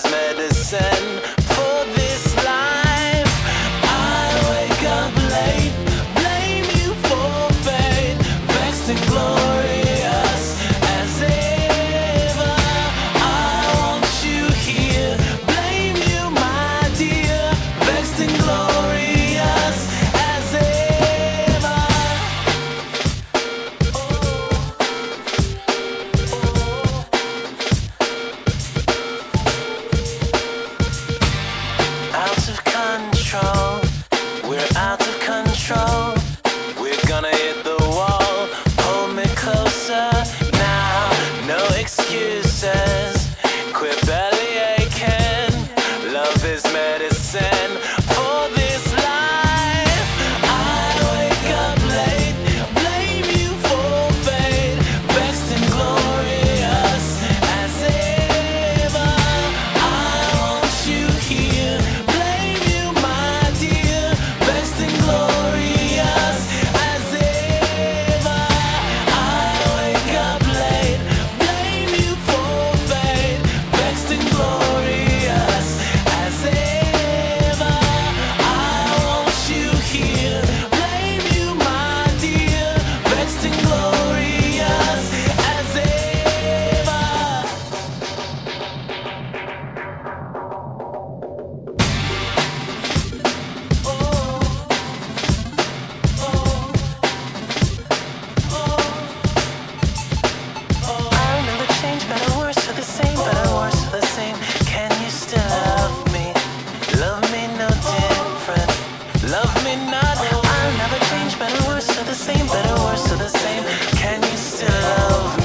medicine for this life. I wake up late, blame you for fate, vexed and glorious as ever. I want you here, blame you, my dear, vexed and glorious as ever. Out of control, we're out of control. We're gonna hit the wall, pull me closer now. No excuses, quit belly aching. Love is medicine for this life. I wake up late, blame you for fate, vexed and glorious as ever. I want you here, blame you, my dear, vexed and glorious as ever. I wake up late, blame you for fate, vexed and glorious as ever. I want you here, blame you, my dear, vexed and glorious as ever. I'll never change, better, worse, for the same, better, worse, for the same. Can you still love me? Love me no different. Love me not. I'll never change, better, worse, for the same, better, worse, for the same. Can you still love me?